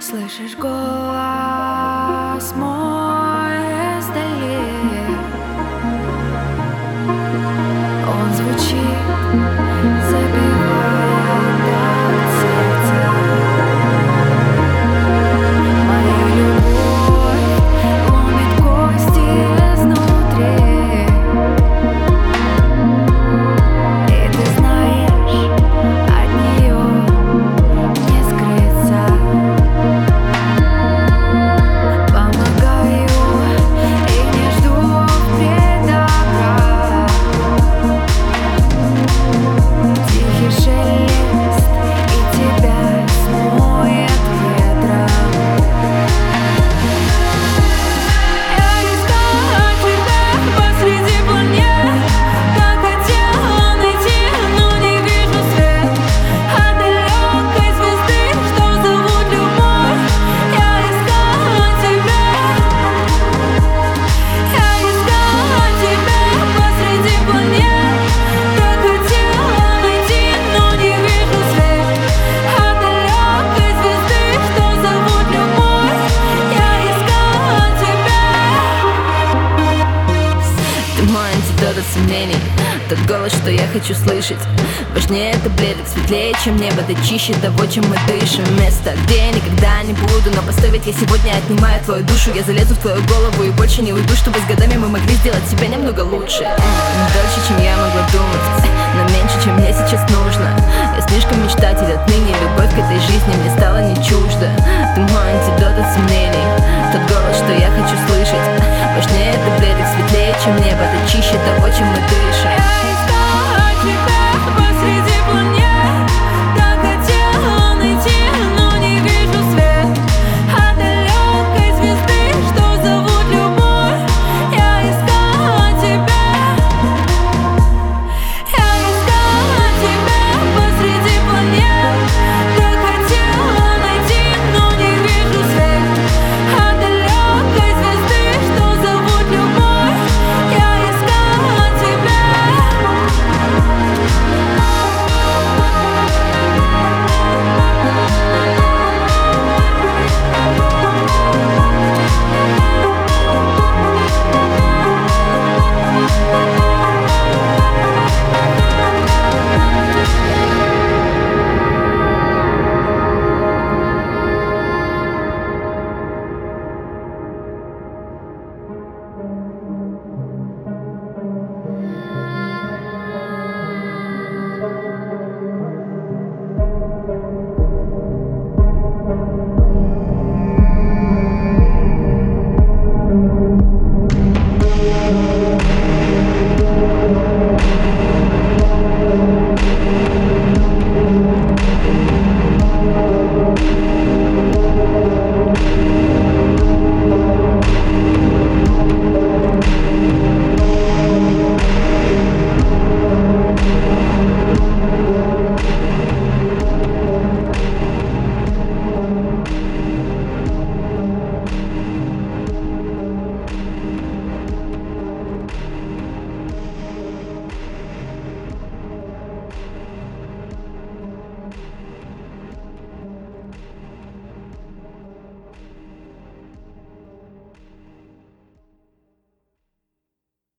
Слышишь голос мой издали? Он звучит, забивая такт сердца. Моя любовь ломит кости изнутри. И ты знаешь, от нее не скрыться. Помогаю и не жду предобрат. Тихий шелест, и тебя смоет ветром. Я искала тебя посреди планет, так хотела найти, но не вижу свет от далекой звезды, что зовут любовь. Я искала тебя посреди планет, так хотела найти, но не вижу свет от далекой звезды, что зовут любовь. Я искала тебя. Ты мой антидот от сомнений, тот голос, что я хочу слышать. Важнее таблеток, светлее, чем небо, ты чище того, чем мы дышим. Место, где я никогда не буду, но поставить я сегодня отнимаю твою душу. Я залезу в твою голову и больше не уйду, чтобы с годами мы могли сделать себя немного лучше. Дольше, чем я могла думать, но меньше, чем мне сейчас нужно.